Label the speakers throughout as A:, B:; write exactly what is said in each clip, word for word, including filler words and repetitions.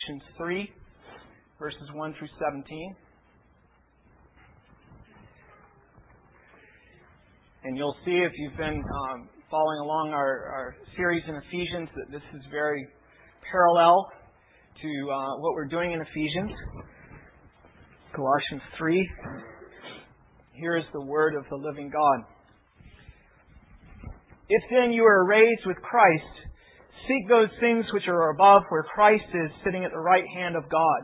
A: Colossians three, verses one through seventeen. And you'll see if you've been um, following along our, our series in Ephesians that this is very parallel to uh, what we're doing in Ephesians. Colossians three. Here is the word of the living God. If then you are raised with Christ, seek those things which are above, where Christ is sitting at the right hand of God.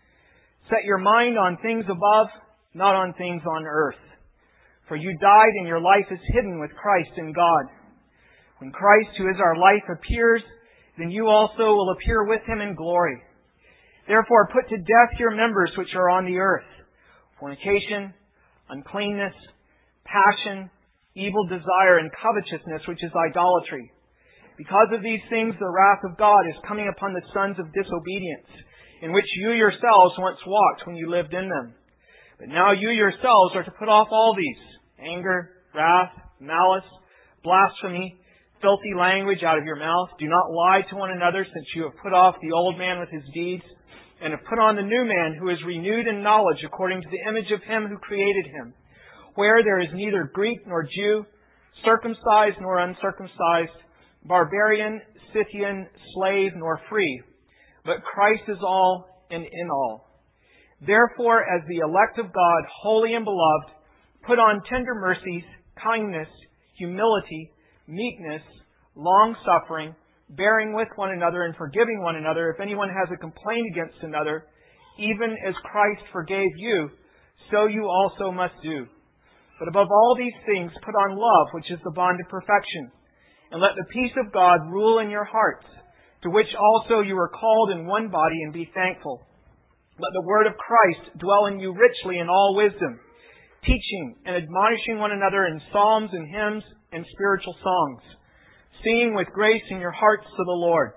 A: Set your mind on things above, not on things on earth. For you died, and your life is hidden with Christ in God. When Christ, who is our life, appears, then you also will appear with Him in glory. Therefore put to death your members which are on the earth: fornication, uncleanness, passion, evil desire, and covetousness, which is idolatry. Because of these things the wrath of God is coming upon the sons of disobedience, in which you yourselves once walked when you lived in them. But now you yourselves are to put off all these: anger, wrath, malice, blasphemy, filthy language out of your mouth. Do not lie to one another, since you have put off the old man with his deeds, and have put on the new man, who is renewed in knowledge according to the image of Him who created him, where there is neither Greek nor Jew, circumcised nor uncircumcised, barbarian, Scythian, slave nor free, but Christ is all and in all. Therefore, as the elect of God, holy and beloved, put on tender mercies, kindness, humility, meekness, long-suffering, bearing with one another and forgiving one another if anyone has a complaint against another. Even as Christ forgave you, so you also must do. But above all these things, put on love, which is the bond of perfection. And let the peace of God rule in your hearts, to which also you were called in one body, and be thankful. Let the word of Christ dwell in you richly in all wisdom, teaching and admonishing one another in psalms and hymns and spiritual songs, singing with grace in your hearts to the Lord.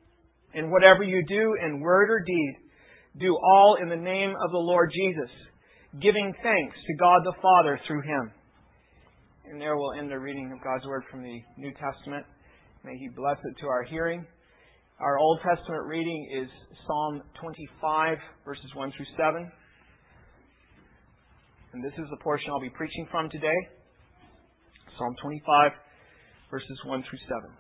A: And whatever you do in word or deed, do all in the name of the Lord Jesus, giving thanks to God the Father through Him. And there we'll end the reading of God's Word from the New Testament. May He bless it to our hearing. Our Old Testament reading is Psalm twenty-five, verses one through seven. And this is the portion I'll be preaching from today. Psalm twenty-five, verses one through seven.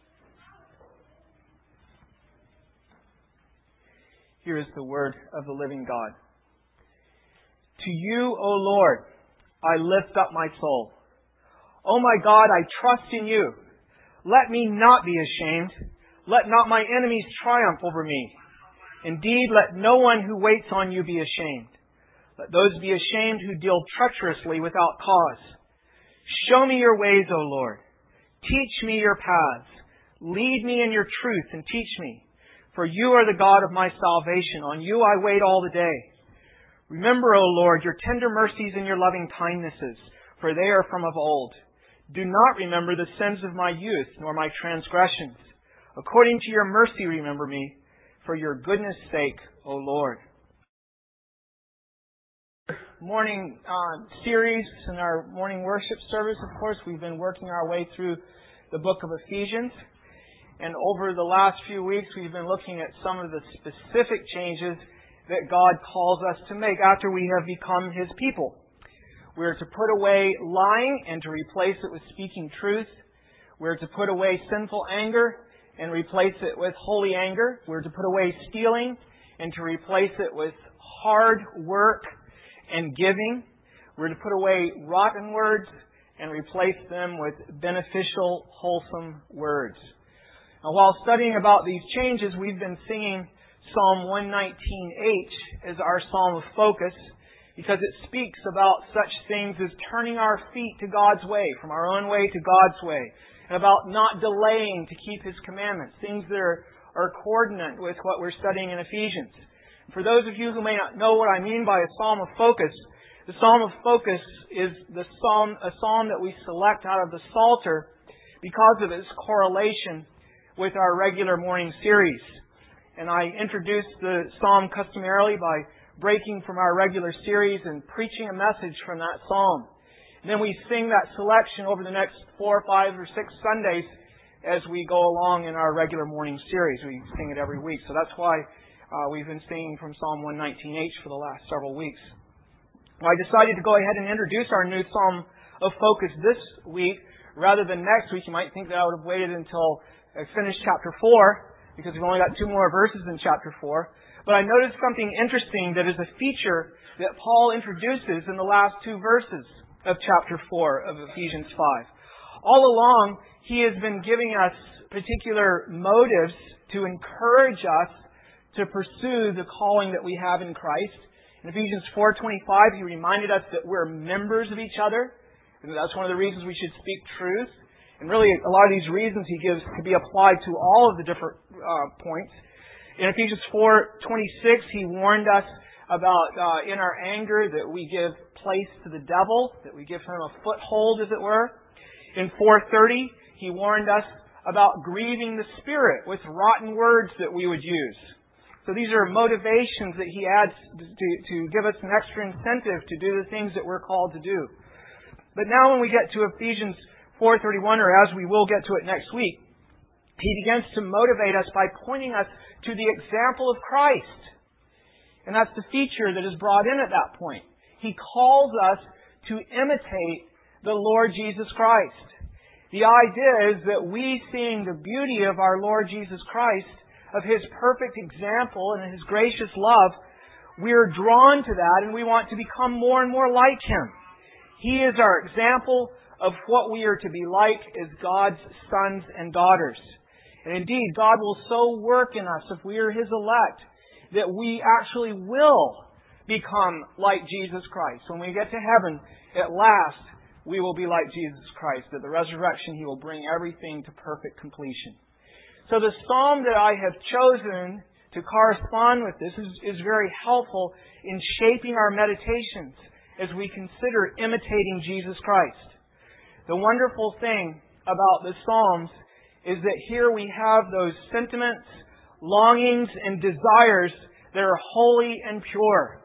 A: Here is the word of the living God. To you, O Lord, I lift up my soul. O my God, I trust in you. Let me not be ashamed. Let not my enemies triumph over me. Indeed, let no one who waits on you be ashamed. Let those be ashamed who deal treacherously without cause. Show me your ways, O Lord. Teach me your paths. Lead me in your truth and teach me. For you are the God of my salvation. On you I wait all the day. Remember, O Lord, your tender mercies and your loving kindnesses, for they are from of old. Do not remember the sins of my youth, nor my transgressions. According to your mercy remember me, for your goodness' sake, O Lord. Morning uh, series in our morning worship service, of course, we've been working our way through the book of Ephesians. And over the last few weeks, we've been looking at some of the specific changes that God calls us to make after we have become His people. We're to put away lying and to replace it with speaking truth. We're to put away sinful anger and replace it with holy anger. We're to put away stealing and to replace it with hard work and giving. We're to put away rotten words and replace them with beneficial, wholesome words. Now, while studying about these changes, we've been singing Psalm one nineteen H as our psalm of focus, because it speaks about such things as turning our feet to God's way, from our own way to God's way, and about not delaying to keep His commandments, things that are, are coordinate with what we're studying in Ephesians. For those of you who may not know what I mean by a psalm of focus, the psalm of focus is the psalm, a psalm that we select out of the Psalter because of its correlation with our regular morning series. And I introduced the psalm customarily by breaking from our regular series and preaching a message from that psalm. And then we sing that selection over the next four, five, or six Sundays as we go along in our regular morning series. We sing it every week. So that's why uh, we've been singing from Psalm one nineteen H for the last several weeks. Well, I decided to go ahead and introduce our new Psalm of Focus this week rather than next week. You might think that I would have waited until I finished chapter four, because we've only got two more verses in chapter four. But I noticed something interesting that is a feature that Paul introduces in the last two verses of chapter four of Ephesians five. All along, he has been giving us particular motives to encourage us to pursue the calling that we have in Christ. In Ephesians four twenty-five, he reminded us that we're members of each other, and that's one of the reasons we should speak truth. And really, a lot of these reasons he gives could be applied to all of the different uh, points. In Ephesians four twenty-six, he warned us about uh, in our anger that we give place to the devil, that we give him a foothold, as it were. In four thirty, he warned us about grieving the Spirit with rotten words that we would use. So these are motivations that he adds to, to give us an extra incentive to do the things that we're called to do. But now when we get to Ephesians four thirty-one, or as we will get to it next week, he begins to motivate us by pointing us to the example of Christ. And that's the feature that is brought in at that point. He calls us to imitate the Lord Jesus Christ. The idea is that we, seeing the beauty of our Lord Jesus Christ, of His perfect example and His gracious love, we are drawn to that and we want to become more and more like Him. He is our example of what we are to be like as God's sons and daughters. And indeed, God will so work in us if we are His elect that we actually will become like Jesus Christ. When we get to heaven, at last, we will be like Jesus Christ. At the resurrection, He will bring everything to perfect completion. So the psalm that I have chosen to correspond with this is, is very helpful in shaping our meditations as we consider imitating Jesus Christ. The wonderful thing about the Psalms is that here we have those sentiments, longings, and desires that are holy and pure.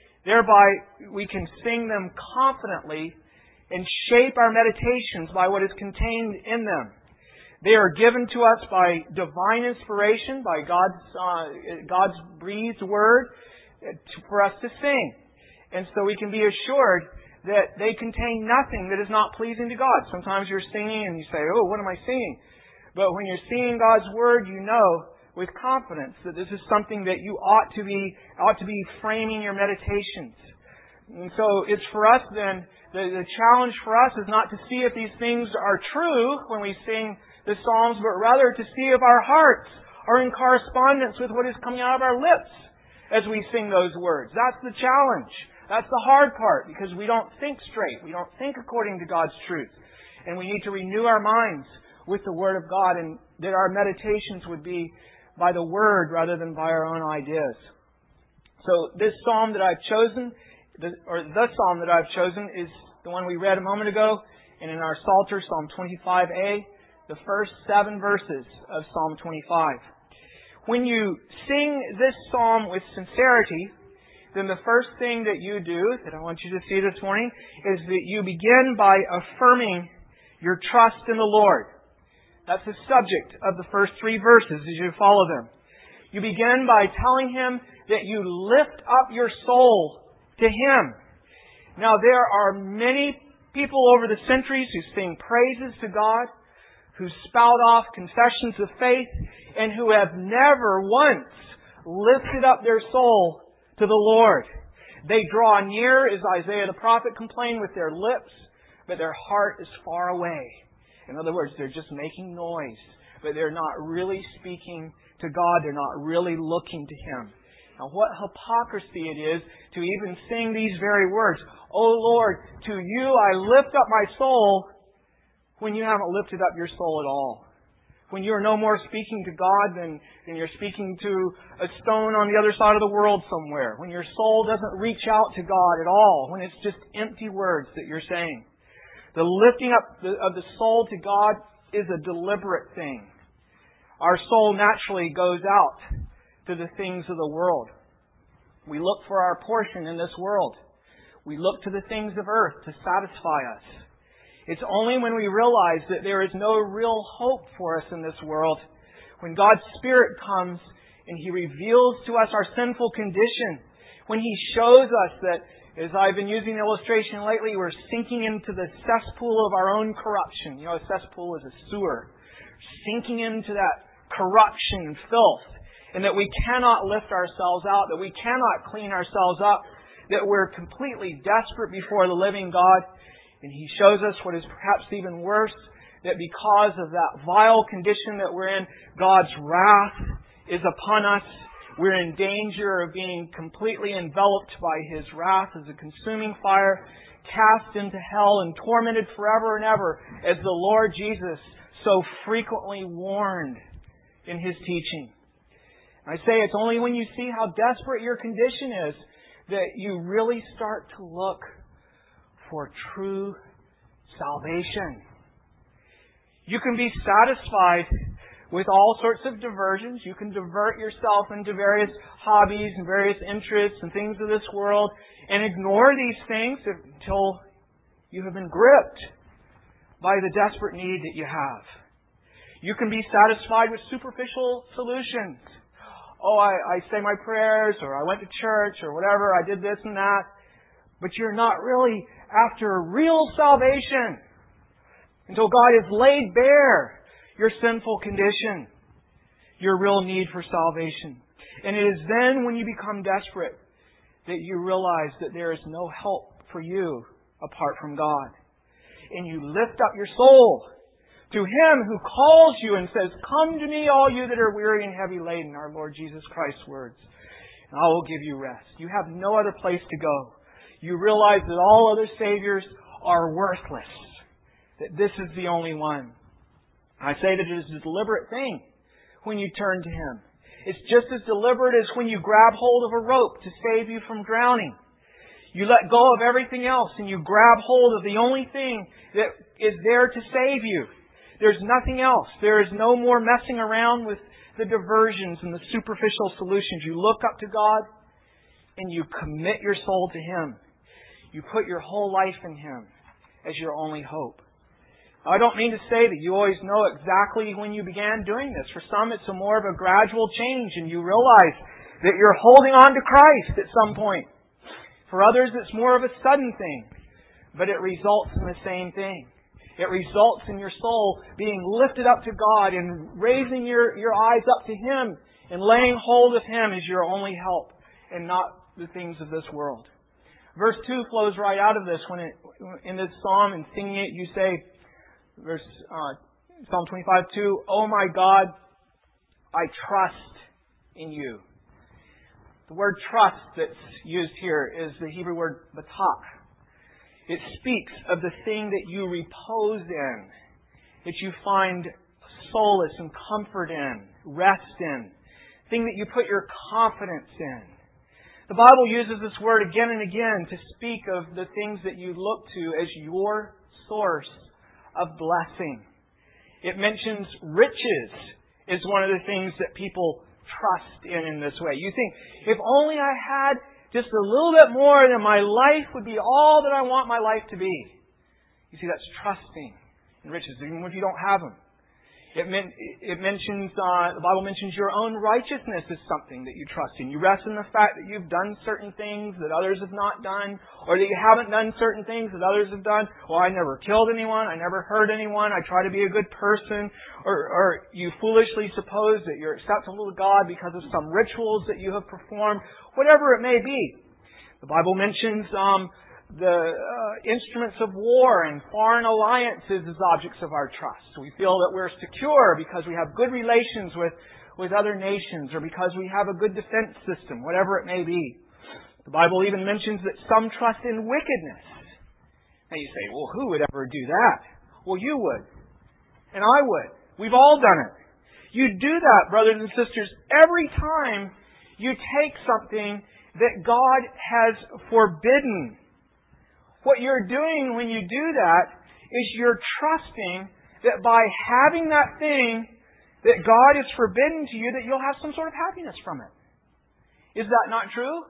A: Thereby, we can sing them confidently and shape our meditations by what is contained in them. They are given to us by divine inspiration, by God's, uh, God's breathed word for us to sing. And so we can be assured that they contain nothing that is not pleasing to God. Sometimes you're singing and you say, oh, what am I singing? But when you're singing God's Word, you know with confidence that this is something that you ought to be ought to be framing your meditations. And so it's for us then, the, the challenge for us is not to see if these things are true when we sing the Psalms, but rather to see if our hearts are in correspondence with what is coming out of our lips as we sing those words. That's the challenge. That's the hard part, because we don't think straight. We don't think according to God's truth. And we need to renew our minds with the Word of God, and that our meditations would be by the Word rather than by our own ideas. So this psalm that I've chosen, the, or the psalm that I've chosen, is the one we read a moment ago, and in our Psalter, Psalm twenty-five A, the first seven verses of Psalm twenty-five. When you sing this psalm with sincerity, then the first thing that you do, that I want you to see this morning, is that you begin by affirming your trust in the Lord. That's the subject of the first three verses as you follow them. You begin by telling Him that you lift up your soul to Him. Now, there are many people over the centuries who sing praises to God, who spout off confessions of faith, and who have never once lifted up their soul to the Lord. They draw near, as Isaiah the prophet complained, with their lips, but their heart is far away. In other words, they're just making noise, but they're not really speaking to God. They're not really looking to Him. Now, what hypocrisy it is to even sing these very words. "O Lord, to you I lift up my soul," when you haven't lifted up your soul at all. When you are no more speaking to God than, than you're speaking to a stone on the other side of the world somewhere. When your soul doesn't reach out to God at all. When it's just empty words that you're saying. The lifting up of the soul to God is a deliberate thing. Our soul naturally goes out to the things of the world. We look for our portion in this world. We look to the things of earth to satisfy us. It's only when we realize that there is no real hope for us in this world, when God's Spirit comes and He reveals to us our sinful condition. When He shows us that, as I've been using the illustration lately, we're sinking into the cesspool of our own corruption. You know, a cesspool is a sewer. Sinking into that corruption and filth. And that we cannot lift ourselves out. That we cannot clean ourselves up. That we're completely desperate before the living God. And He shows us what is perhaps even worse. That because of that vile condition that we're in, God's wrath is upon us. We're in danger of being completely enveloped by His wrath as a consuming fire, cast into hell and tormented forever and ever, as the Lord Jesus so frequently warned in His teaching. I say it's only when you see how desperate your condition is that you really start to look for true salvation. You can be satisfied with all sorts of diversions. You can divert yourself into various hobbies and various interests and things of this world and ignore these things until you have been gripped by the desperate need that you have. You can be satisfied with superficial solutions. Oh, I, I say my prayers, or I went to church, or whatever, I did this and that. But you're not really after real salvation until God has laid bare your sinful condition, your real need for salvation. And it is then when you become desperate that you realize that there is no help for you apart from God. And you lift up your soul to Him who calls you and says, "Come to me, all you that are weary and heavy laden," our Lord Jesus Christ's words, "and I will give you rest." You have no other place to go. You realize that all other saviors are worthless, that this is the only one. I say that it is a deliberate thing when you turn to Him. It's just as deliberate as when you grab hold of a rope to save you from drowning. You let go of everything else and you grab hold of the only thing that is there to save you. There's nothing else. There is no more messing around with the diversions and the superficial solutions. You look up to God and you commit your soul to Him. You put your whole life in Him as your only hope. I don't mean to say that you always know exactly when you began doing this. For some, it's a more of a gradual change and you realize that you're holding on to Christ at some point. For others, it's more of a sudden thing, but it results in the same thing. It results in your soul being lifted up to God and raising your, your eyes up to Him and laying hold of Him as your only help and not the things of this world. Verse two flows right out of this. When it, in this psalm and singing it, you say, Verse uh, Psalm twenty-five two, "Oh my God, I trust in you." The word trust that's used here is the Hebrew word batak. It speaks of the thing that you repose in, that you find solace and comfort in, rest in, thing that you put your confidence in. The Bible uses this word again and again to speak of the things that you look to as your source of blessing. It mentions riches is one of the things that people trust in in this way. You think, if only I had just a little bit more, then my life would be all that I want my life to be. You see, that's trusting in riches, even if you don't have them. It, men- it mentions, uh, the Bible mentions your own righteousness is something that you trust in. You rest in the fact that you've done certain things that others have not done, or that you haven't done certain things that others have done. Well, I never killed anyone, I never hurt anyone, I try to be a good person, or, or you foolishly suppose that you're acceptable to God because of some rituals that you have performed, whatever it may be. The Bible mentions um, the uh, instruments of war and foreign alliances as objects of our trust. We feel that we're secure because we have good relations with, with other nations or because we have a good defense system, whatever it may be. The Bible even mentions that some trust in wickedness. And you say, well, who would ever do that? Well, you would. And I would. We've all done it. You do that, brothers and sisters, every time you take something that God has forbidden. What you're doing when you do that is you're trusting that by having that thing that God has forbidden to you, that you'll have some sort of happiness from it. Is that not true?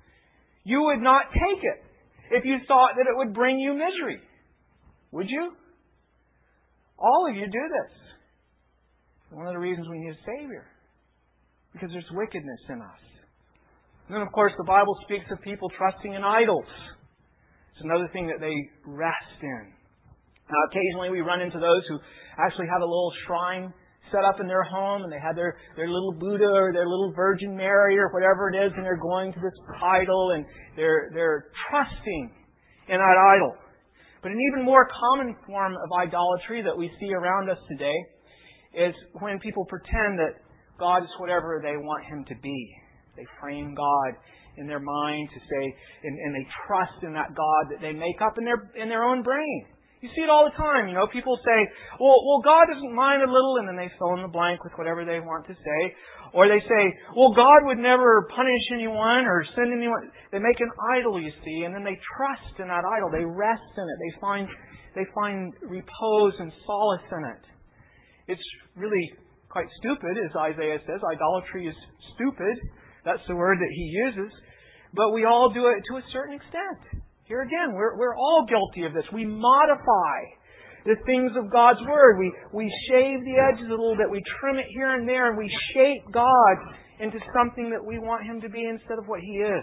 A: You would not take it if you thought that it would bring you misery. Would you? All of you do this. One of the reasons we need a Savior. because there's wickedness in us. And then, of course, the Bible speaks of people trusting in idols. It's another thing that they rest in. Now, occasionally we run into those who actually have a little shrine set up in their home, and they have their, their little Buddha or their little Virgin Mary or whatever it is, and they're going to this idol, and they're, they're trusting in that idol. But an even more common form of idolatry that we see around us today is when people pretend that God is whatever they want Him to be. They frame God in their mind to say, and, and they trust in that God that they make up in their in their own brain. You see it all the time. You know, people say, well, well, God doesn't mind a little, and then they fill in the blank with whatever they want to say. Or they say, well, God would never punish anyone or send anyone. They make an idol, you see, and then they trust in that idol. They rest in it. They find they find repose and solace in it. It's really quite stupid, as Isaiah says. Idolatry is stupid. That's the word that he uses. But we all do it to a certain extent. Here again, we're, we're all guilty of this. We modify the things of God's Word. We, we shave the edges a little bit. We trim it here and there, and we shape God into something that we want Him to be instead of what He is.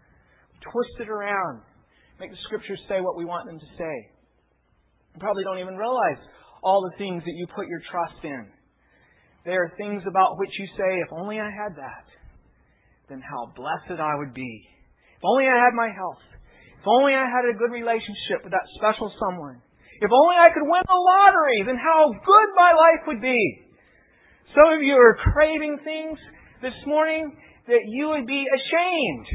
A: Twist it around. Make the Scriptures say what we want them to say. You probably don't even realize all the things that you put your trust in. There are things about which you say, if only I had that, then how blessed I would be. If only I had my health. If only I had a good relationship with that special someone. If only I could win the lottery, then how good my life would be. Some of you are craving things this morning that you would be ashamed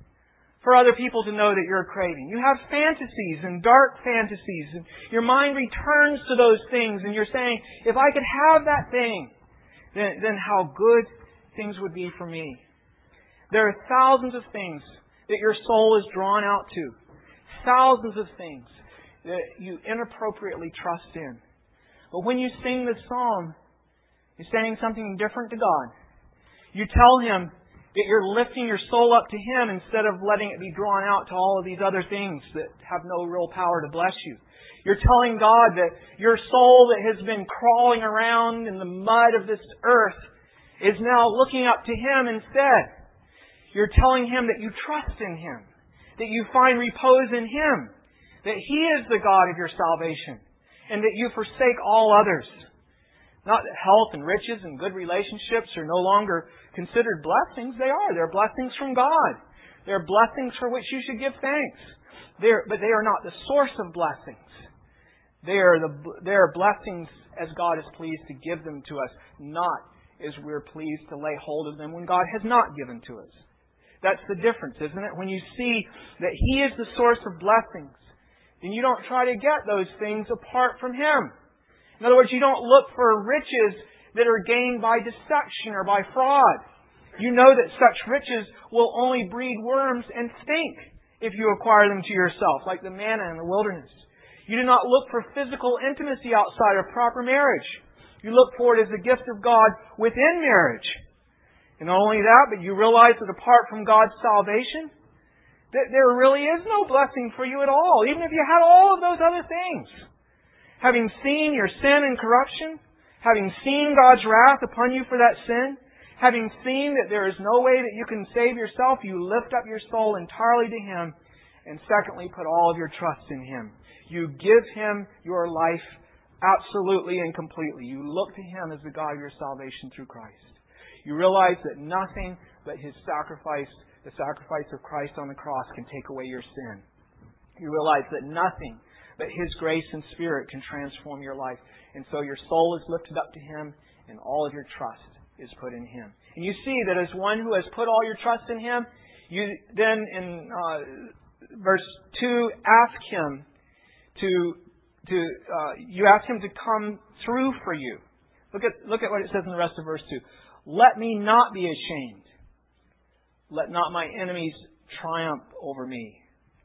A: for other people to know that you're craving. You have fantasies and dark fantasies, and your mind returns to those things, and you're saying, if I could have that thing, then, then how good things would be for me. There are thousands of things that your soul is drawn out to. Thousands of things that you inappropriately trust in. But when you sing this song, you're saying something different to God. You tell Him that you're lifting your soul up to Him instead of letting it be drawn out to all of these other things that have no real power to bless you. You're telling God that your soul that has been crawling around in the mud of this earth is now looking up to Him instead. You're telling Him that you trust in Him, that you find repose in Him, that He is the God of your salvation, and that you forsake all others. Not that health and riches and good relationships are no longer considered blessings. They are. They're blessings from God. They're blessings for which you should give thanks. They're, but they are not the source of blessings. They are, the, they are blessings as God is pleased to give them to us, not as we're pleased to lay hold of them when God has not given to us. That's the difference, isn't it? When you see that He is the source of blessings, then you don't try to get those things apart from Him. In other words, you don't look for riches that are gained by deception or by fraud. You know that such riches will only breed worms and stink if you acquire them to yourself, like the manna in the wilderness. You do not look for physical intimacy outside of proper marriage. You look for it as a gift of God within marriage. And not only that, but you realize that apart from God's salvation, that there really is no blessing for you at all, even if you had all of those other things. Having seen your sin and corruption, having seen God's wrath upon you for that sin, having seen that there is no way that you can save yourself, you lift up your soul entirely to Him, and secondly, put all of your trust in Him. You give Him your life absolutely and completely. You look to Him as the God of your salvation through Christ. You realize that nothing but His sacrifice, the sacrifice of Christ on the cross, can take away your sin. You realize that nothing but His grace and Spirit can transform your life. And so your soul is lifted up to Him, and all of your trust is put in Him. And you see that as one who has put all your trust in Him, you then in uh, verse two ask Him to to uh, you ask Him to come through for you. Look at look at what it says in the rest of verse two. Let me not be ashamed. Let not my enemies triumph over me.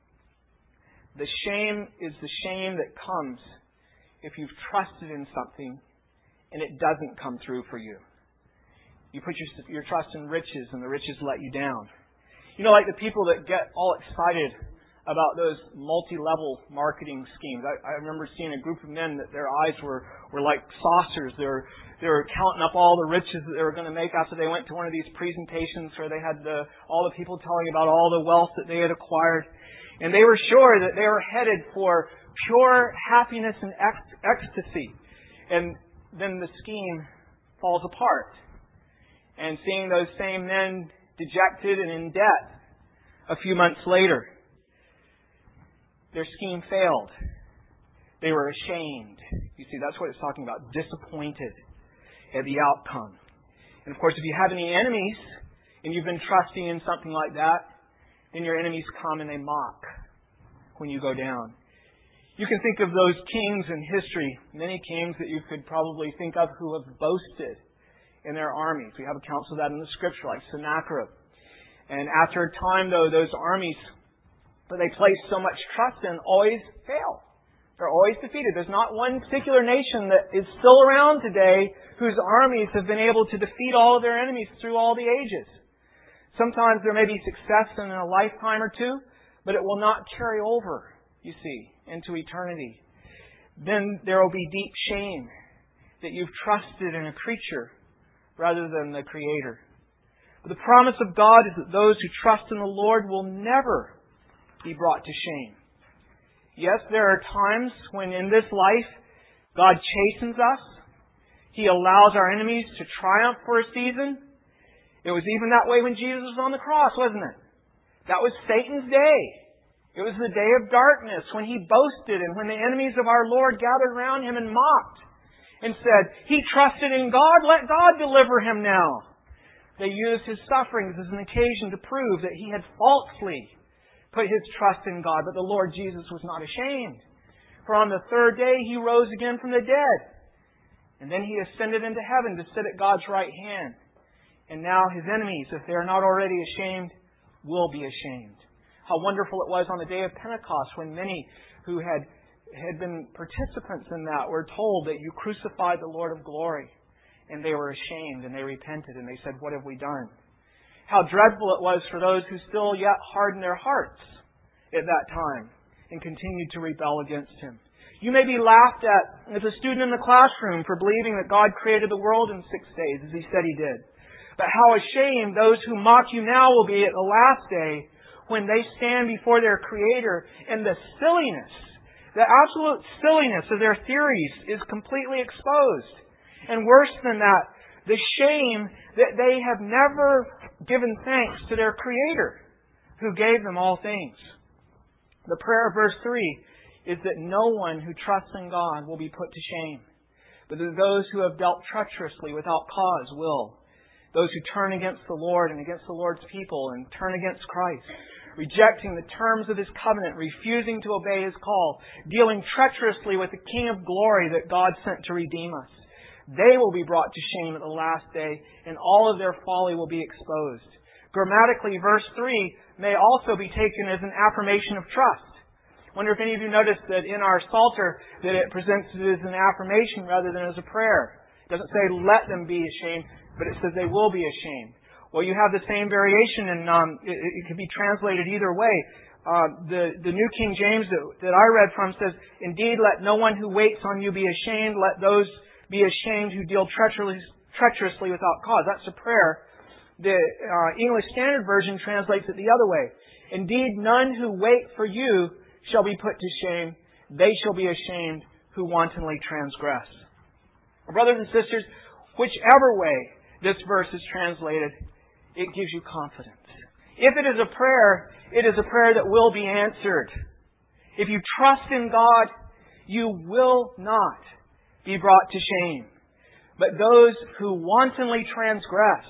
A: The shame is the shame that comes if you've trusted in something and it doesn't come through for you. You put your, your trust in riches and the riches let you down. You know, like the people that get all excited about those multi-level marketing schemes. I, I remember seeing a group of men that their eyes were, were like saucers. They were, they were counting up all the riches that they were going to make after they went to one of these presentations where they had the, all the people telling about all the wealth that they had acquired. And they were sure that they were headed for pure happiness and ec- ecstasy. And then the scheme falls apart. And seeing those same men dejected and in debt a few months later, their scheme failed. They were ashamed. You see, that's what it's talking about. Disappointed at the outcome. And of course, if you have any enemies and you've been trusting in something like that, then your enemies come and they mock when you go down. You can think of those kings in history, many kings that you could probably think of who have boasted in their armies. We have accounts of that in the Scripture, like Sennacherib. And after a time, though, those armies that they place so much trust in always fail. They're always defeated. There's not one particular nation that is still around today whose armies have been able to defeat all of their enemies through all the ages. Sometimes there may be success in a lifetime or two, but it will not carry over, you see, into eternity. Then there will be deep shame that you've trusted in a creature rather than the Creator. But the promise of God is that those who trust in the Lord will never be brought to shame. Yes, there are times when in this life God chastens us. He allows our enemies to triumph for a season. It was even that way when Jesus was on the cross, wasn't it? That was Satan's day. It was the day of darkness when he boasted and when the enemies of our Lord gathered around him and mocked and said, he trusted in God, let God deliver him now. They used his sufferings as an occasion to prove that he had falsely put his trust in God, but the Lord Jesus was not ashamed. For on the third day he rose again from the dead. And then he ascended into heaven to sit at God's right hand. And now his enemies, if they are not already ashamed, will be ashamed. How wonderful it was on the day of Pentecost when many who had, had been participants in that were told that you crucified the Lord of glory. And they were ashamed and they repented and they said, what have we done? How dreadful it was for those who still yet hardened their hearts at that time and continued to rebel against Him. You may be laughed at as a student in the classroom for believing that God created the world in six days, as He said He did. But how ashamed those who mock you now will be at the last day when they stand before their Creator and the silliness, the absolute silliness of their theories is completely exposed. And worse than that, the shame that they have never given thanks to their Creator who gave them all things. The prayer of verse three is that no one who trusts in God will be put to shame, but that those who have dealt treacherously without cause will. Those who turn against the Lord and against the Lord's people and turn against Christ, rejecting the terms of His covenant, refusing to obey His call, dealing treacherously with the King of glory that God sent to redeem us. They will be brought to shame at the last day, and all of their folly will be exposed. Grammatically, verse three may also be taken as an affirmation of trust. I wonder if any of you noticed that in our Psalter that it presents it as an affirmation rather than as a prayer. It doesn't say, let them be ashamed, but it says they will be ashamed. Well, you have the same variation, and um, it, it could be translated either way. Uh, the, the New King James that, that I read from says, indeed, let no one who waits on you be ashamed. Let those be ashamed who deal treacherously, treacherously without cause. That's a prayer. The uh, English Standard Version translates it the other way. Indeed, none who wait for you shall be put to shame. They shall be ashamed who wantonly transgress. Brothers and sisters, whichever way this verse is translated, it gives you confidence. If it is a prayer, it is a prayer that will be answered. If you trust in God, you will not be brought to shame. But those who wantonly transgress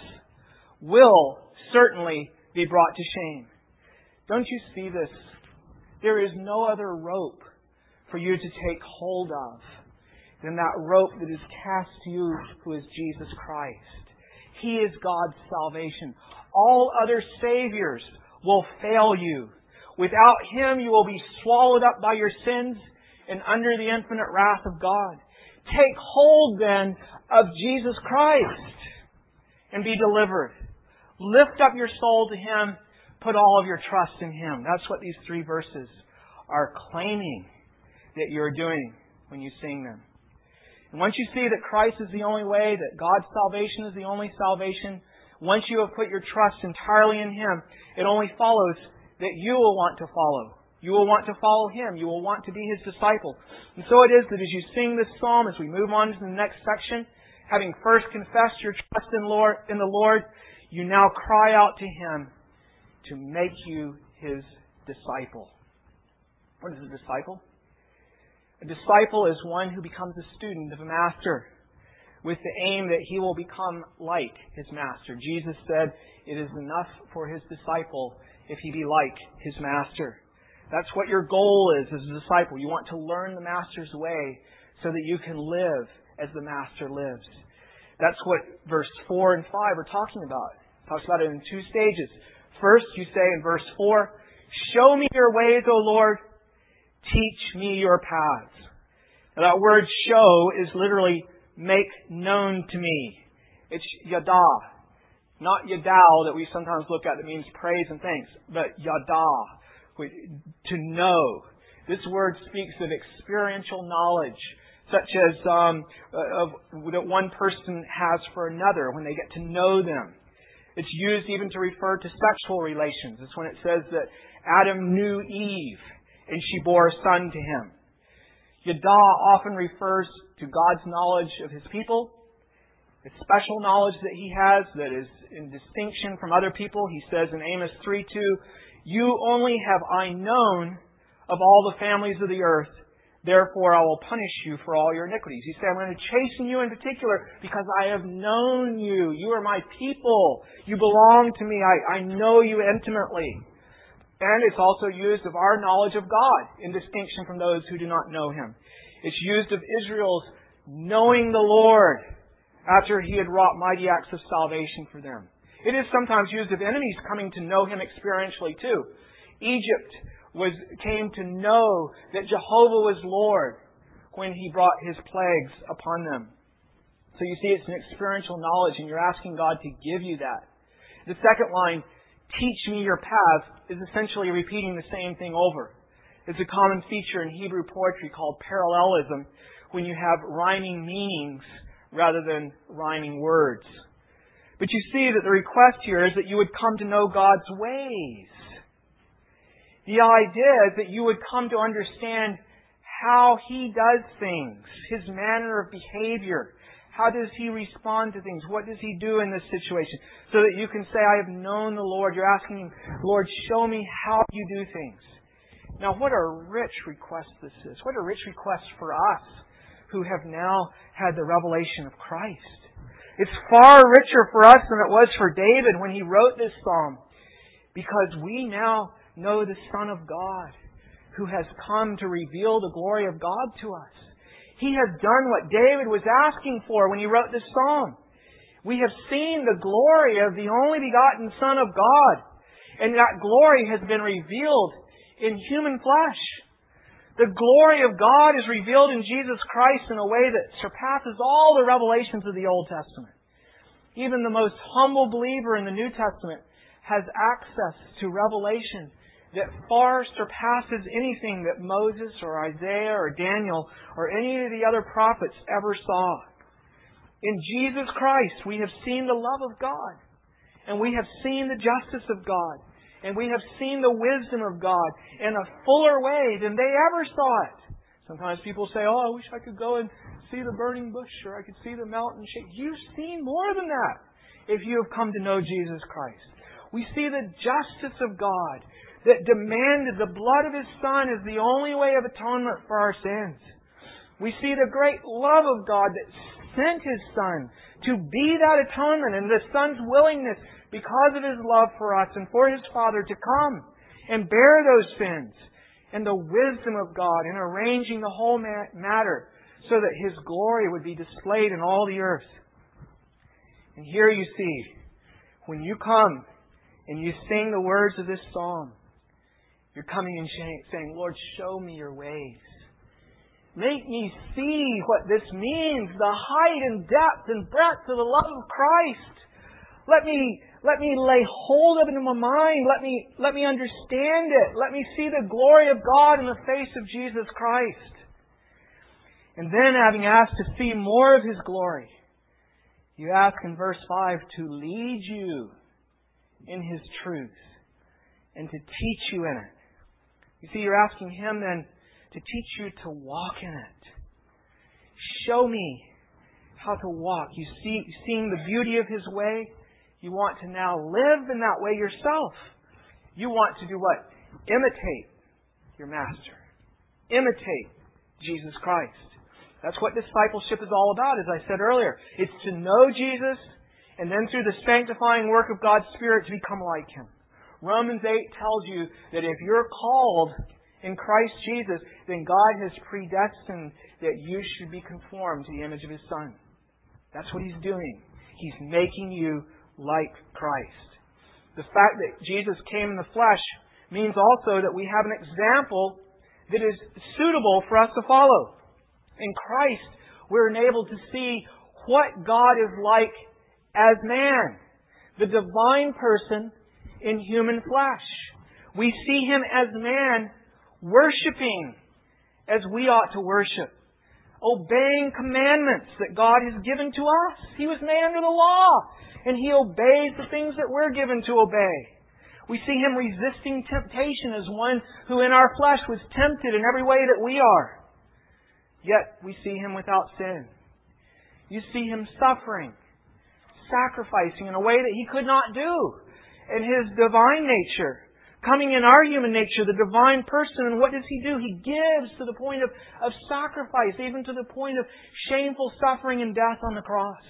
A: will certainly be brought to shame. Don't you see this? There is no other rope for you to take hold of than that rope that is cast to you, who is Jesus Christ. He is God's salvation. All other saviors will fail you. Without Him, you will be swallowed up by your sins and under the infinite wrath of God. Take hold then of Jesus Christ and be delivered. Lift up your soul to Him Put all of your trust in Him. That's what these three verses are claiming that you're doing when you sing them. And once you see that Christ is the only way, that God's salvation is the only salvation, once you have put your trust entirely in Him, it only follows that you will want to follow. You will want to follow Him. You will want to be His disciple. And so it is that as you sing this psalm, as we move on to the next section, having first confessed your trust in Lord in the Lord, you now cry out to Him to make you His disciple. What is a disciple? A disciple is one who becomes a student of a master with the aim that he will become like his master. Jesus said, it is enough for his disciple if he be like his master. That's what your goal is as a disciple. You want to learn the master's way so that you can live as the master lives. That's what verse four and five are talking about. It talks about it in two stages. First, you say in verse four, show me your ways, O Lord. Teach me your paths. Now, that word show is literally make known to me. It's yada. Not yadao that we sometimes look at that means praise and thanks, but yada, to know. This word speaks of experiential knowledge, such as um, of that one person has for another when they get to know them. It's used even to refer to sexual relations. It's when it says that Adam knew Eve and she bore a son to him. Yada often refers to God's knowledge of His people. It's special knowledge that He has that is in distinction from other people. He says in Amos three two, you only have I known of all the families of the earth. Therefore I will punish you for all your iniquities. He said, I'm going to chasten you in particular because I have known you. You are my people. You belong to me. I, I know you intimately. And it's also used of our knowledge of God in distinction from those who do not know Him. It's used of Israel's knowing the Lord after He had wrought mighty acts of salvation for them. It is sometimes used of enemies coming to know Him experientially too. Egypt was came to know that Jehovah was Lord when He brought His plagues upon them. So you see, it's an experiential knowledge, and you're asking God to give you that. The second line, teach me your paths, is essentially repeating the same thing over. It's a common feature in Hebrew poetry called parallelism, when you have rhyming meanings rather than rhyming words. But you see that the request here is that you would come to know God's ways. The idea is that you would come to understand how He does things, His manner of behavior. How does He respond to things? What does He do in this situation? So that you can say, I have known the Lord. You're asking Him, Lord, show me how you do things. Now, what a rich request this is. What a rich request for us who have now had the revelation of Christ. It's far richer for us than it was for David when he wrote this psalm. Because we now know the Son of God who has come to reveal the glory of God to us. He has done what David was asking for when he wrote this psalm. We have seen the glory of the only begotten Son of God. And that glory has been revealed in human flesh. The glory of God is revealed in Jesus Christ in a way that surpasses all the revelations of the Old Testament. Even the most humble believer in the New Testament has access to revelation that far surpasses anything that Moses or Isaiah or Daniel or any of the other prophets ever saw. In Jesus Christ, we have seen the love of God, and we have seen the justice of God, and we have seen the wisdom of God in a fuller way than they ever saw it. Sometimes people say, oh, I wish I could go and see the burning bush, or I could see the mountain shake. You've seen more than that if you have come to know Jesus Christ. We see the justice of God that demanded the blood of His Son as the only way of atonement for our sins. We see the great love of God that sent His Son to be that atonement, and the Son's willingness because of His love for us and for His Father to come and bear those sins, and the wisdom of God in arranging the whole matter so that His glory would be displayed in all the earth. And here you see, when you come and you sing the words of this psalm, you're coming and saying, Lord, show me your ways. Make me see what this means, the height and depth and breadth of the love of Christ. Let me Let me lay hold of it in my mind. Let me, let me understand it. Let me see the glory of God in the face of Jesus Christ. And then, having asked to see more of His glory, you ask in verse five to lead you in His truth and to teach you in it. You see, you're asking Him then to teach you to walk in it. Show me how to walk. You see, seeing the beauty of His way, you want to now live in that way yourself. You want to do what? Imitate your Master. Imitate Jesus Christ. That's what discipleship is all about, as I said earlier. It's to know Jesus, and then through the sanctifying work of God's Spirit to become like Him. Romans eight tells you that if you're called in Christ Jesus, then God has predestined that you should be conformed to the image of His Son. That's what He's doing. He's making you like Christ. The fact that Jesus came in the flesh means also that we have an example that is suitable for us to follow. In Christ, we're enabled to see what God is like as man, the divine person in human flesh. We see Him as man, worshiping as we ought to worship, obeying commandments that God has given to us. He was made under the law, and He obeys the things that we're given to obey. We see Him resisting temptation as one who in our flesh was tempted in every way that we are. Yet we see Him without sin. You see Him suffering, sacrificing in a way that He could not do. In His divine nature, coming in our human nature, the divine person, and what does He do? He gives to the point of, of sacrifice, even to the point of shameful suffering and death on the cross.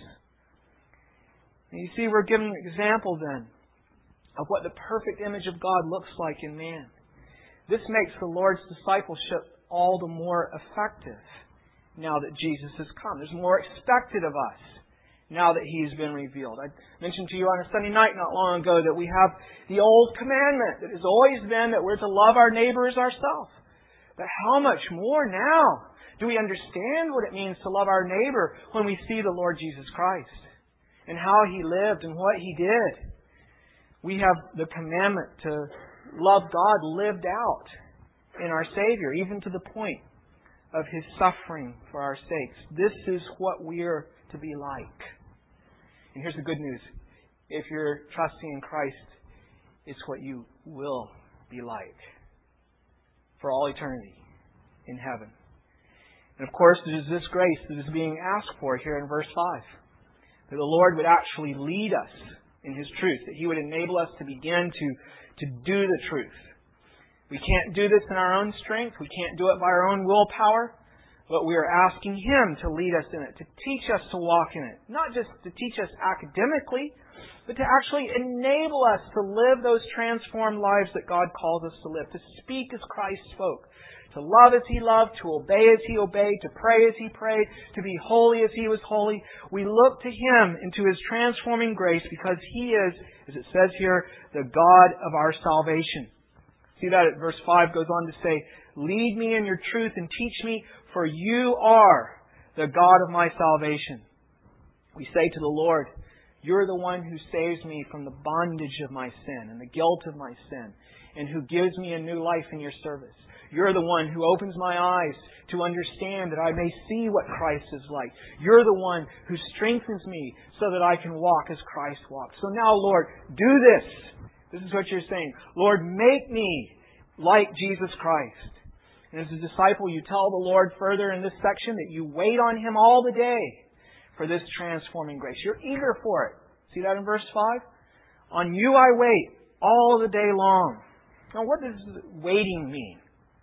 A: And you see, we're given an example then of what the perfect image of God looks like in man. This makes the Lord's discipleship all the more effective now that Jesus has come. There's more expected of us now that He has been revealed. I mentioned to you on a Sunday night not long ago that we have the old commandment that has always been that we're to love our neighbor as ourselves. But how much more now do we understand what it means to love our neighbor when we see the Lord Jesus Christ and how He lived and what He did? We have the commandment to love God lived out in our Savior, even to the point of His suffering for our sakes. This is what we are to be like. And here's the good news. If you're trusting in Christ, it's what you will be like for all eternity in heaven. And of course, it is this grace that is being asked for here in verse five. That the Lord would actually lead us in His truth. That He would enable us to begin to, to do the truth. We can't do this in our own strength. We can't do it by our own willpower. But we are asking Him to lead us in it, to teach us to walk in it. Not just to teach us academically, but to actually enable us to live those transformed lives that God calls us to live. To speak as Christ spoke. To love as He loved. To obey as He obeyed. To pray as He prayed. To be holy as He was holy. We look to Him into His transforming grace because He is, as it says here, the God of our salvation. See that at verse five goes on to say, lead me in your truth and teach me, for you are the God of my salvation. We say to the Lord, you're the one who saves me from the bondage of my sin and the guilt of my sin, and who gives me a new life in your service. You're the one who opens my eyes to understand that I may see what Christ is like. You're the one who strengthens me so that I can walk as Christ walked. So now, Lord, do this. This is what you're saying. Lord, make me like Jesus Christ. And as a disciple, you tell the Lord further in this section that you wait on Him all the day for this transforming grace. You're eager for it. See that in verse five? On you I wait all the day long. Now, what does waiting mean?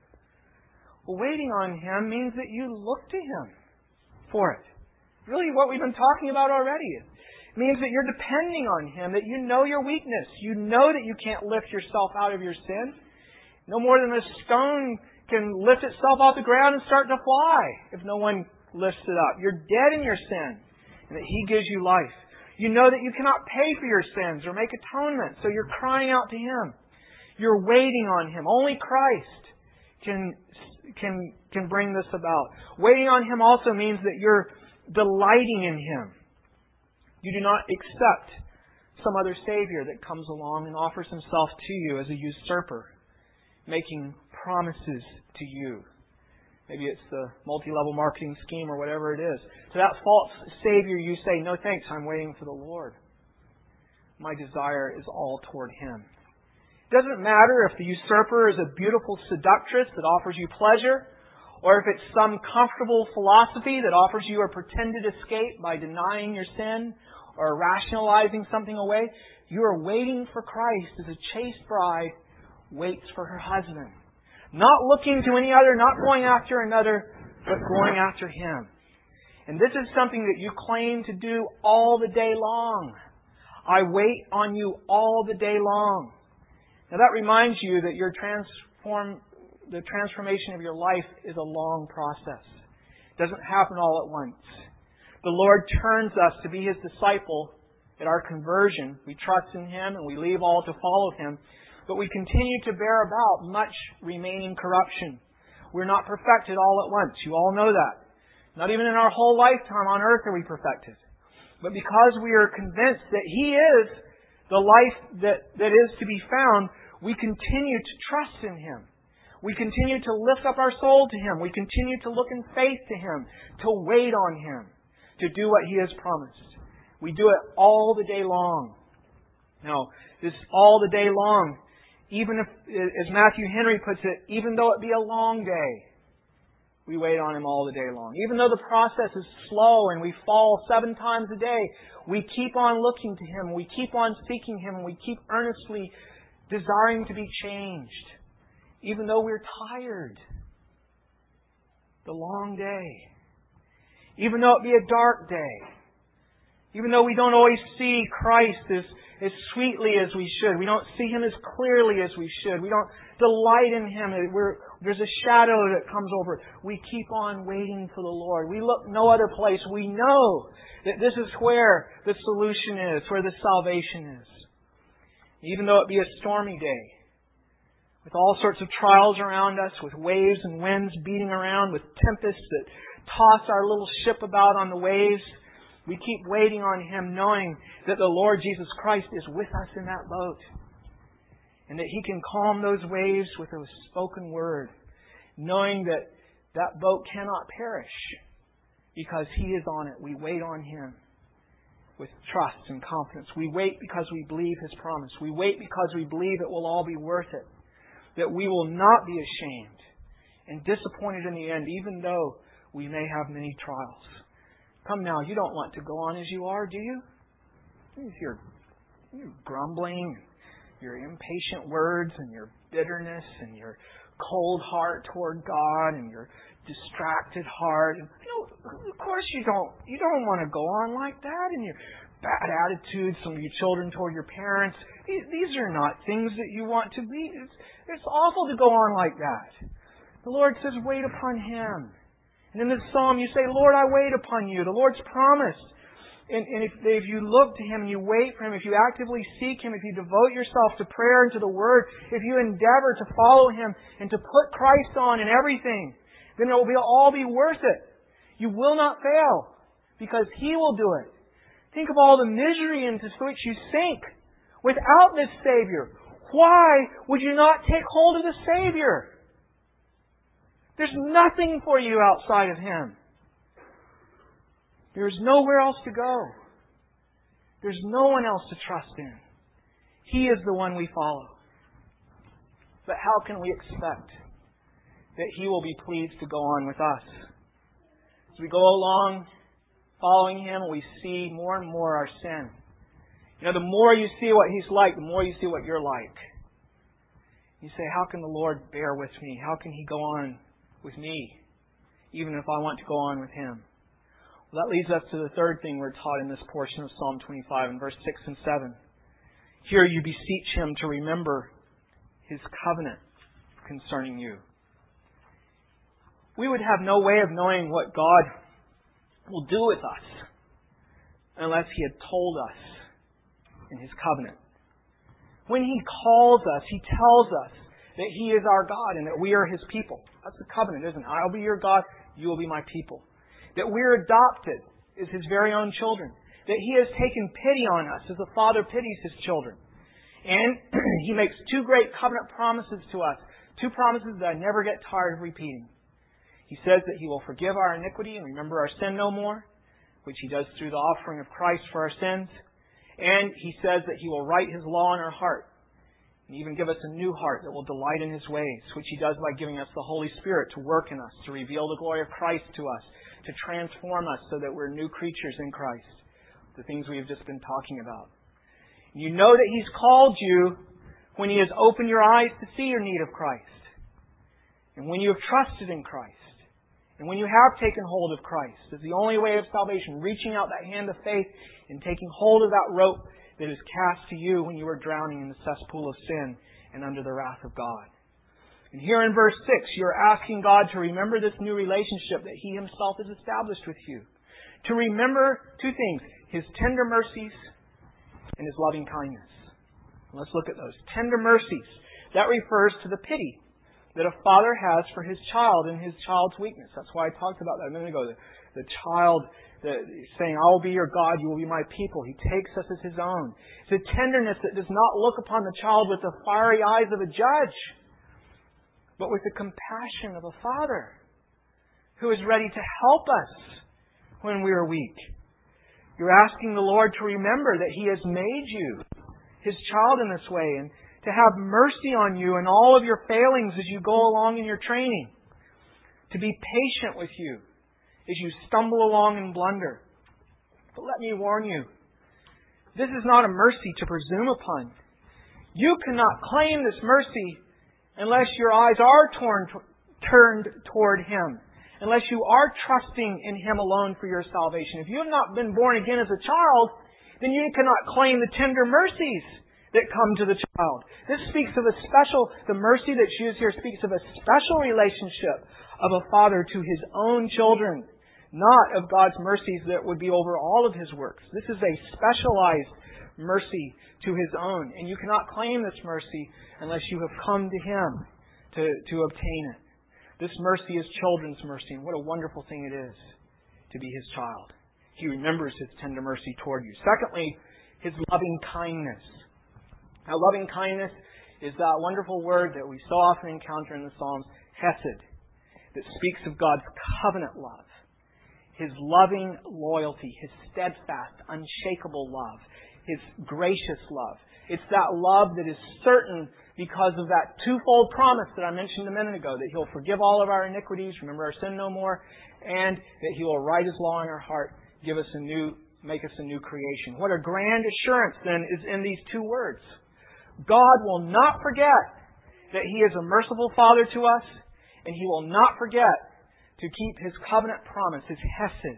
A: Well, waiting on Him means that you look to Him for it. Really what we've been talking about already. It means that you're depending on Him, that you know your weakness. You know that you can't lift yourself out of your sin. No more than a stone can lift itself off the ground and start to fly if no one lifts it up. You're dead in your sin, and that He gives you life. You know that you cannot pay for your sins or make atonement, so you're crying out to Him. You're waiting on Him. Only Christ can, can, can bring this about. Waiting on Him also means that you're delighting in Him. You do not accept some other Savior that comes along and offers Himself to you as a usurper, making promises to you. Maybe it's the multi-level marketing scheme or whatever it is. To that false Savior you say, no thanks, I'm waiting for the Lord. My desire is all toward Him. It doesn't matter if the usurper is a beautiful seductress that offers you pleasure, or if it's some comfortable philosophy that offers you a pretended escape by denying your sin or rationalizing something away. You are waiting for Christ as a chaste bride waits for her husband. Not looking to any other, not going after another, but going after Him. And this is something that you claim to do all the day long. I wait on you all the day long. Now that reminds you that your transform, the transformation of your life is a long process. It doesn't happen all at once. The Lord turns us to be His disciple at our conversion. We trust in Him and we leave all to follow Him. But we continue to bear about much remaining corruption. We're not perfected all at once. You all know that. Not even in our whole lifetime on earth are we perfected. But because we are convinced that He is the life that, that is to be found, we continue to trust in Him. We continue to lift up our soul to Him. We continue to look in faith to Him, to wait on Him, to do what He has promised. We do it all the day long. Now, this all the day long, even if, as Matthew Henry puts it, even though it be a long day, we wait on Him all the day long. Even though the process is slow and we fall seven times a day, we keep on looking to Him. We keep on seeking Him. We keep earnestly desiring to be changed. Even though we're tired. The long day. Even though it be a dark day. Even though we don't always see Christ as, as sweetly as we should. We don't see Him as clearly as we should. We don't delight in Him. We're, there's a shadow that comes over. We keep on waiting for the Lord. We look no other place. We know that this is where the solution is, where the salvation is. Even though it be a stormy day, with all sorts of trials around us, with waves and winds beating around, with tempests that toss our little ship about on the waves, we keep waiting on Him, knowing that the Lord Jesus Christ is with us in that boat. And that He can calm those waves with a spoken word. Knowing that that boat cannot perish. Because He is on it. We wait on Him with trust and confidence. We wait because we believe His promise. We wait because we believe it will all be worth it. That we will not be ashamed and disappointed in the end, even though we may have many trials. Come now, you don't want to go on as you are, do you? You're, you're grumbling, your impatient words and your bitterness and your cold heart toward God and your distracted heart. And, you know, of course you don't you don't want to go on like that, and your bad attitudes from your children toward your parents. These, these are not things that you want to be. It's, it's awful to go on like that. The Lord says, wait upon Him. And in this psalm you say, Lord, I wait upon You. The Lord's promise. And, and if, if you look to Him and you wait for Him, if you actively seek Him, if you devote yourself to prayer and to the Word, if you endeavor to follow Him and to put Christ on in everything, then it will be, all be worth it. You will not fail because He will do it. Think of all the misery into which you sink without this Savior. Why would you not take hold of the Savior? There's nothing for you outside of Him. There's nowhere else to go. There's no one else to trust in. He is the one we follow. But how can we expect that He will be pleased to go on with us? As we go along following Him, we see more and more our sin. You know, the more you see what He's like, the more you see what you're like. You say, how can the Lord bear with me? How can He go on with me, even if I want to go on with Him? Well, that leads us to the third thing we're taught in this portion of Psalm twenty-five in verse six and seven. Here you beseech Him to remember His covenant concerning you. We would have no way of knowing what God will do with us unless He had told us in His covenant. When He calls us, He tells us that He is our God and that we are His people. That's the covenant, isn't it? I'll be your God, you will be my people. That we're adopted as His very own children. that He has taken pity on us as a father pities his children. And He makes two great covenant promises to us. Two promises that I never get tired of repeating. He says that He will forgive our iniquity and remember our sin no more, which He does through the offering of Christ for our sins. And He says that He will write His law in our heart and even give us a new heart that will delight in His ways, which He does by giving us the Holy Spirit to work in us, to reveal the glory of Christ to us, to transform us so that we're new creatures in Christ. The things we have just been talking about. You know that He's called you when He has opened your eyes to see your need of Christ. And when you have trusted in Christ. And when you have taken hold of Christ as the only way of salvation, reaching out that hand of faith and taking hold of that rope that is cast to you when you were drowning in the cesspool of sin and under the wrath of God. And here in verse six, you're asking God to remember this new relationship that He Himself has established with you. To remember two things, His tender mercies and His loving kindness. Let's look at those. Tender mercies. That refers to the pity that a father has for his child and his child's weakness. That's why I talked about that a minute ago. The, the child the, saying, I will be your God, you will be my people. He takes us as His own. It's a tenderness that does not look upon the child with the fiery eyes of a judge, but with the compassion of a father who is ready to help us when we are weak. You're asking the Lord to remember that He has made you His child in this way, and to have mercy on you and all of your failings as you go along in your training. To be patient with you as you stumble along and blunder. But let me warn you, this is not a mercy to presume upon. You cannot claim this mercy unless your eyes are torn, turned toward Him. Unless you are trusting in Him alone for your salvation. If you have not been born again as a child, then you cannot claim the tender mercies that come to the child. This speaks of a special, the mercy that's used here speaks of a special relationship of a father to his own children, not of God's mercies that would be over all of His works. This is a specialized mercy to His own. And you cannot claim this mercy unless you have come to Him to, to obtain it. This mercy is children's mercy, and what a wonderful thing it is to be His child. He remembers His tender mercy toward you. Secondly, His loving kindness. Now, loving kindness is that wonderful word that we so often encounter in the Psalms, hesed, that speaks of God's covenant love, His loving loyalty, His steadfast, unshakable love, His gracious love. It's that love that is certain because of that twofold promise that I mentioned a minute ago, that He'll forgive all of our iniquities, remember our sin no more, and that He will write His law in our heart, give us a new, make us a new creation. What a grand assurance then is in these two words. God will not forget that He is a merciful Father to us, and He will not forget to keep His covenant promise, His hesed.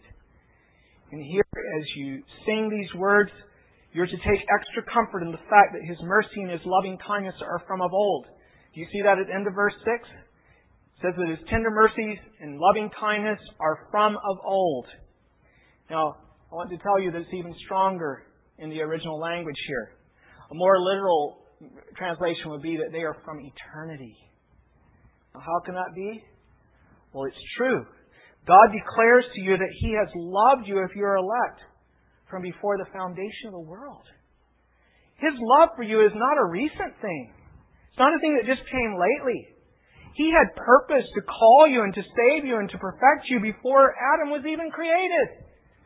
A: And here, as you sing these words, you're to take extra comfort in the fact that His mercy and His loving kindness are from of old. Do you see that at the end of verse six? It says that His tender mercies and loving kindness are from of old. Now, I want to tell you that it's even stronger in the original language here. A more literal translation would be that they are from eternity. Now, how can that be? Well, it's true. God declares to you that He has loved you if you are elect from before the foundation of the world. His love for you is not a recent thing. It's not a thing that just came lately. He had purpose to call you and to save you and to perfect you before Adam was even created.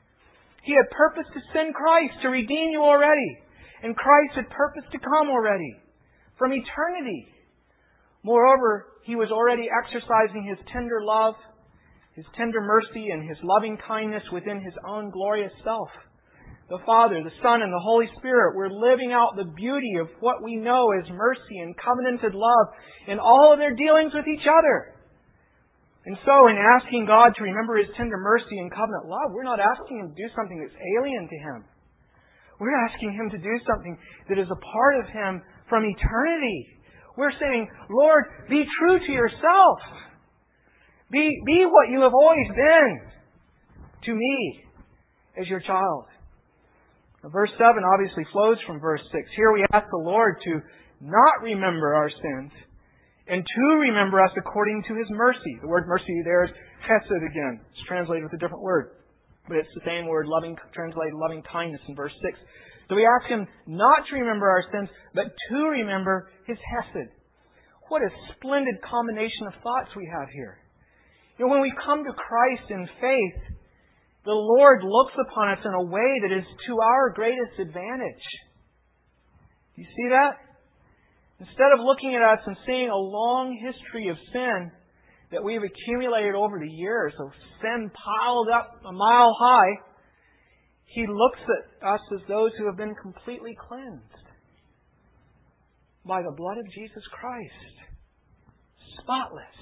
A: He had purpose to send Christ to redeem you already. And Christ had purpose to come already from eternity. Moreover, He was already exercising His tender love, His tender mercy, and His loving kindness within His own glorious self. The Father, the Son, and the Holy Spirit were living out the beauty of what we know as mercy and covenanted love in all of their dealings with each other. And so, in asking God to remember His tender mercy and covenant love, we're not asking Him to do something that's alien to Him. We're asking Him to do something that is a part of Him from eternity. We're saying, Lord, be true to yourself. Be, be what you have always been to me as your child. Now, verse seven obviously flows from verse six. Here we ask the Lord to not remember our sins and to remember us according to His mercy. The word mercy there is chesed again. It's translated with a different word. But it's the same word, loving, translated loving kindness in verse six. So we ask Him not to remember our sins, but to remember His hesed. What a splendid combination of thoughts we have here. You know, when we come to Christ in faith, the Lord looks upon us in a way that is to our greatest advantage. You see that? Instead of looking at us and seeing a long history of sin that we've accumulated over the years, of sin piled up a mile high, He looks at us as those who have been completely cleansed by the blood of Jesus Christ. Spotless.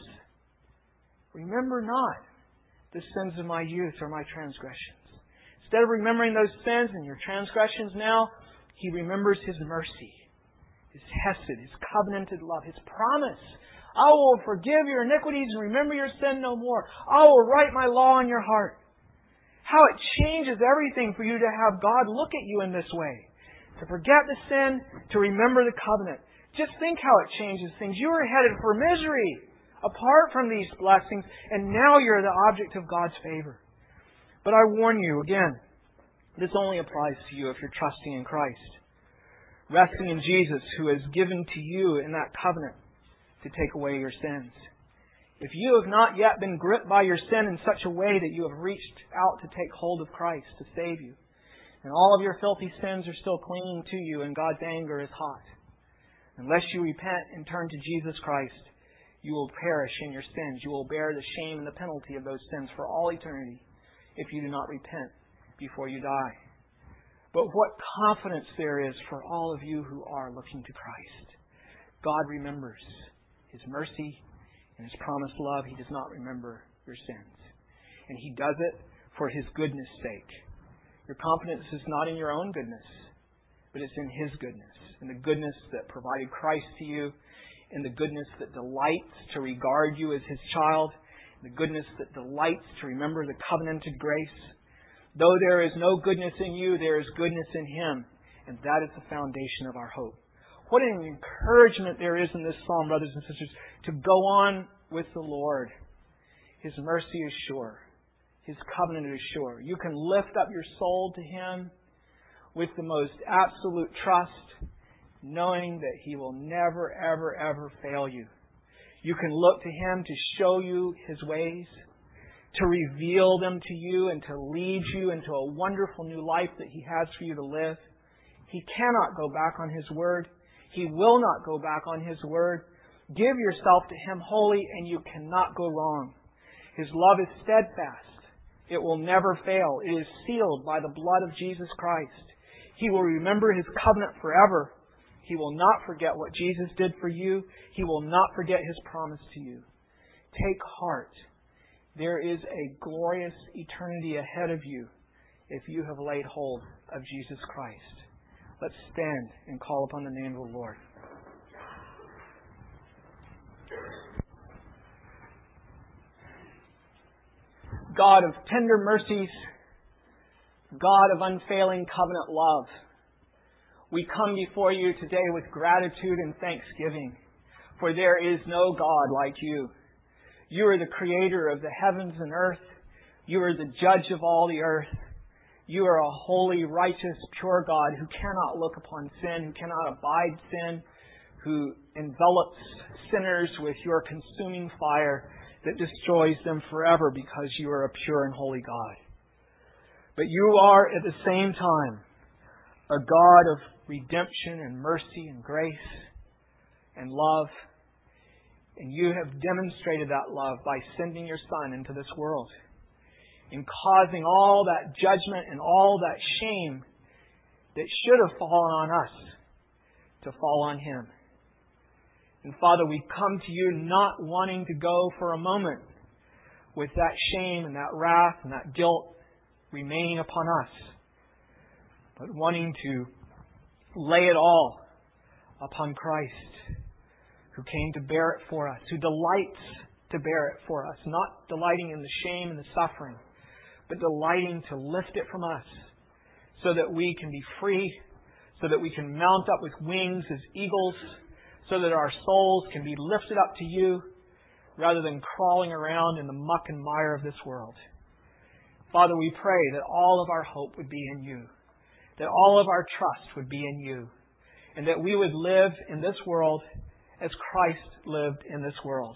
A: Remember not the sins of my youth or my transgressions. Instead of remembering those sins and your transgressions now, He remembers His mercy, His hesed, His covenanted love, His promise. I will forgive your iniquities and remember your sin no more. I will write my law on your heart. How it changes everything for you to have God look at you in this way. To forget the sin, to remember the covenant. Just think how it changes things. You were headed for misery apart from these blessings, and now you're the object of God's favor. But I warn you, again, this only applies to you if you're trusting in Christ. Resting in Jesus, who has given to you in that covenant to take away your sins. If you have not yet been gripped by your sin in such a way that you have reached out to take hold of Christ to save you, and all of your filthy sins are still clinging to you and God's anger is hot, unless you repent and turn to Jesus Christ, you will perish in your sins. You will bear the shame and the penalty of those sins for all eternity if you do not repent before you die. But what confidence there is for all of you who are looking to Christ. God remembers His mercy and His promised love. He does not remember your sins. And He does it for His goodness' sake. Your confidence is not in your own goodness, but it's in His goodness. In the goodness that provided Christ to you, in the goodness that delights to regard you as His child, the goodness that delights to remember the covenanted grace. Though there is no goodness in you, there is goodness in Him. And that is the foundation of our hope. What an encouragement there is in this psalm, brothers and sisters, to go on with the Lord. His mercy is sure. His covenant is sure. You can lift up your soul to Him with the most absolute trust, knowing that He will never, ever, ever fail you. You can look to Him to show you His ways, to reveal them to you and to lead you into a wonderful new life that He has for you to live. He cannot go back on His word. He will not go back on His word. Give yourself to Him wholly and you cannot go wrong. His love is steadfast. It will never fail. It is sealed by the blood of Jesus Christ. He will remember His covenant forever. He will not forget what Jesus did for you. He will not forget His promise to you. Take heart. There is a glorious eternity ahead of you if you have laid hold of Jesus Christ. Let's stand and call upon the name of the Lord. God of tender mercies, God of unfailing covenant love, we come before you today with gratitude and thanksgiving, for there is no God like you. You are the creator of the heavens and earth. You are the judge of all the earth. You are a holy, righteous, pure God who cannot look upon sin, who cannot abide sin, who envelops sinners with your consuming fire that destroys them forever because you are a pure and holy God. But you are at the same time a God of redemption and mercy and grace and love. And you have demonstrated that love by sending your Son into this world and causing all that judgment and all that shame that should have fallen on us to fall on Him. And Father, we come to you not wanting to go for a moment with that shame and that wrath and that guilt remaining upon us, but wanting to lay it all upon Christ, who came to bear it for us, who delights to bear it for us, not delighting in the shame and the suffering, but delighting to lift it from us so that we can be free, so that we can mount up with wings as eagles, so that our souls can be lifted up to you rather than crawling around in the muck and mire of this world. Father, we pray that all of our hope would be in You, that all of our trust would be in You, and that we would live in this world as Christ lived in this world,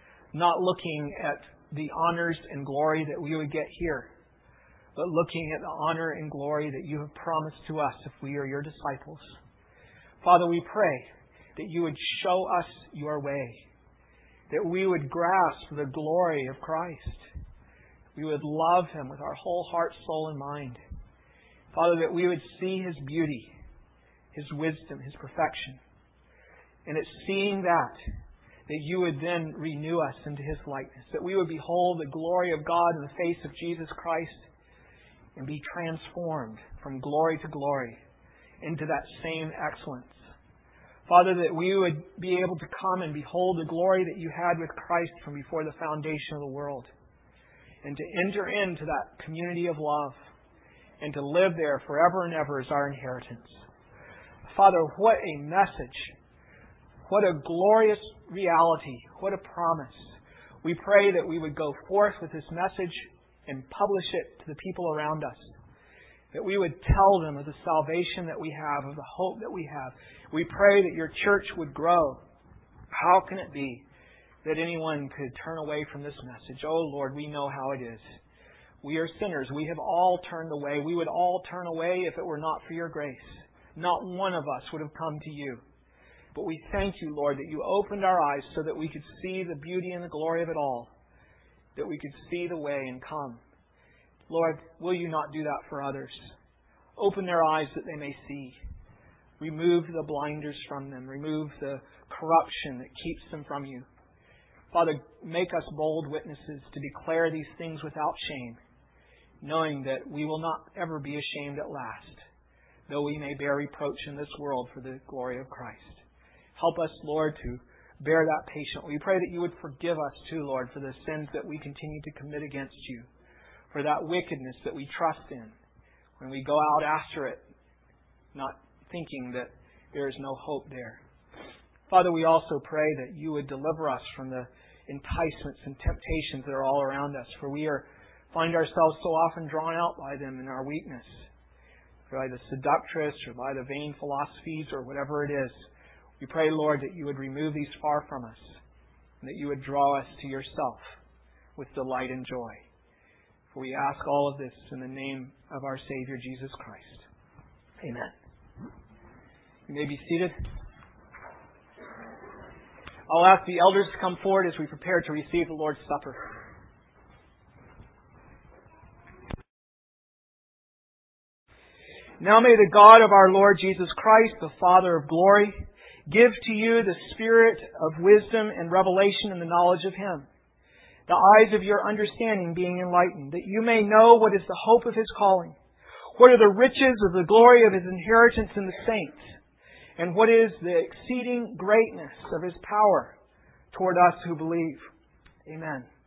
A: not looking at the honors and glory that we would get here, but looking at the honor and glory that You have promised to us if we are Your disciples. Father, we pray that You would show us Your way, that we would grasp the glory of Christ. We would love Him with our whole heart, soul, and mind. Father, that we would see His beauty, His wisdom, His perfection. And it's seeing that, that You would then renew us into His likeness, that we would behold the glory of God in the face of Jesus Christ and be transformed from glory to glory into that same excellence. Father, that we would be able to come and behold the glory that You had with Christ from before the foundation of the world, and to enter into that community of love and to live there forever and ever as our inheritance. Father, what a message. What a glorious reality. What a promise. We pray that we would go forth with this message and publish it to the people around us. That we would tell them of the salvation that we have, of the hope that we have. We pray that Your church would grow. How can it be that anyone could turn away from this message? Oh Lord, we know how it is. We are sinners. We have all turned away. We would all turn away if it were not for Your grace. Not one of us would have come to You. But we thank You, Lord, that You opened our eyes so that we could see the beauty and the glory of it all. That we could see the way and come. Lord, will You not do that for others? Open their eyes that they may see. Remove the blinders from them. Remove the corruption that keeps them from You. Father, make us bold witnesses to declare these things without shame, knowing that we will not ever be ashamed at last, though we may bear reproach in this world for the glory of Christ. Help us, Lord, to bear that patiently. We pray that You would forgive us too, Lord, for the sins that we continue to commit against You, for that wickedness that we trust in, when we go out after it, not thinking that there is no hope there. Father, we also pray that You would deliver us from the enticements and temptations that are all around us, for we are find ourselves so often drawn out by them in our weakness, by the seductress or by the vain philosophies or whatever it is. We pray, Lord, that You would remove these far from us, and that You would draw us to Yourself with delight and joy. For we ask all of this in the name of our Savior, Jesus Christ. Amen. You may be seated. I'll ask the elders to come forward as we prepare to receive the Lord's Supper. Now may the God of our Lord Jesus Christ, the Father of glory, give to you the spirit of wisdom and revelation in the knowledge of Him, the eyes of your understanding being enlightened, that you may know what is the hope of His calling, what are the riches of the glory of His inheritance in the saints, and what is the exceeding greatness of His power toward us who believe. Amen.